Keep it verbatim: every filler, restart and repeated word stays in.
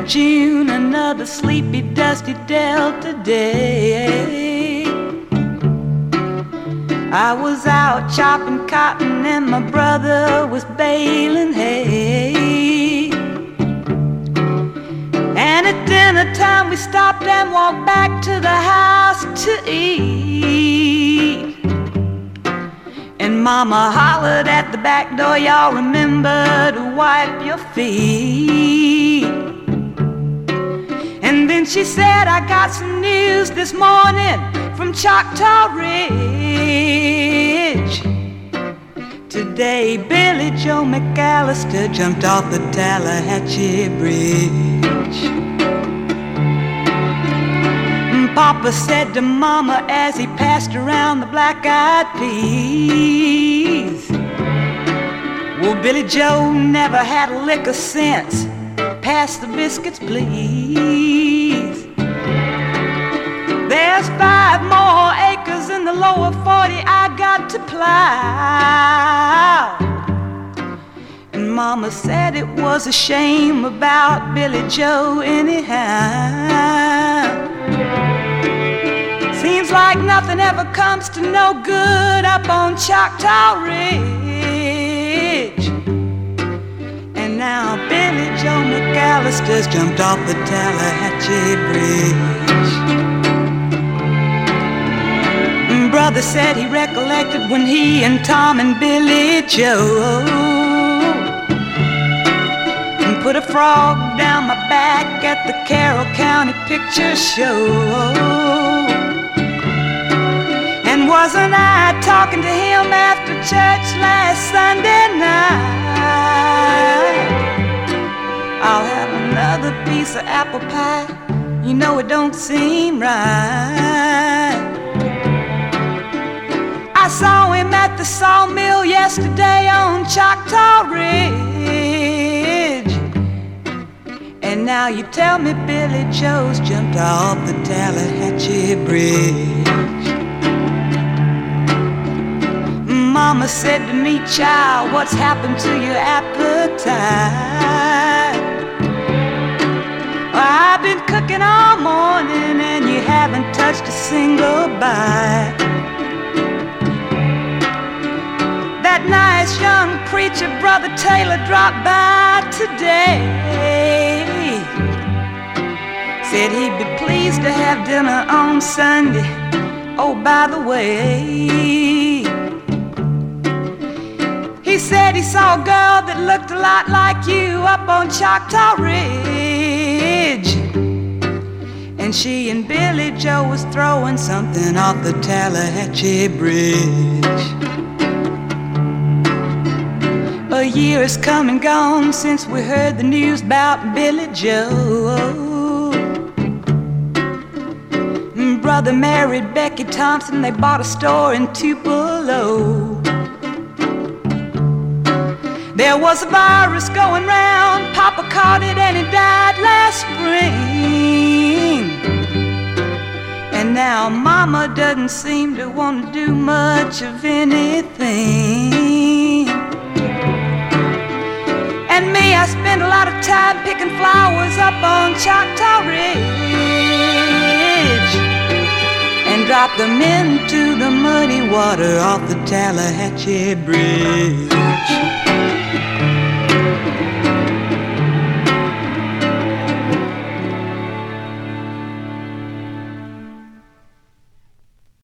June, another sleepy, dusty Delta day. I was out chopping cotton and my brother was baling hay. And at dinner time we stopped and walked back to the house to eat. And Mama hollered at the back door, y'all remember to wipe your feet. And then she said, I got some news this morning from Choctaw Ridge. Today Billy Joe McAllister jumped off the Tallahatchie Bridge. Papa said to Mama as he passed around the black-eyed peas, well, Billy Joe never had a lick of sense. Pass the biscuits, please. There's five more acres in the lower forty I got to plow. And Mama said it was a shame about Billy Joe anyhow. Seems like nothing ever comes to no good up on Choctaw Ridge. And now Billy Joe McAllister's jumped off the Tallahatchie Bridge. Brother said he recollected when he and Tom and Billy Joe put a frog down my back at the Carroll County Picture Show. And wasn't I talking to him after church last Sunday night? I'll have another piece of apple pie. You know it don't seem right. I saw him at the sawmill yesterday on Choctaw Ridge. And now you tell me Billy Joe's jumped off the Tallahatchie Bridge. Mama said to me, child, what's happened to your appetite? Well, I've been cooking all morning and you haven't touched a single bite. That nice young preacher, Brother Taylor, dropped by today. Said he'd be pleased to have dinner on Sunday. Oh, by the way, he said he saw a girl that looked a lot like you up on Choctaw Ridge. And she and Billy Joe was throwing something off the Tallahatchie Bridge. A year has come and gone since we heard the news about Billy Joe. Brother married Becky Thompson, they bought a store in Tupelo. There was a virus going round, Papa caught it and he died last spring. And now Mama doesn't seem to want to do much of anything. And me, I spend a lot of time picking flowers up on Choctaw Ridge and drop them into the muddy water off the Tallahatchie Bridge.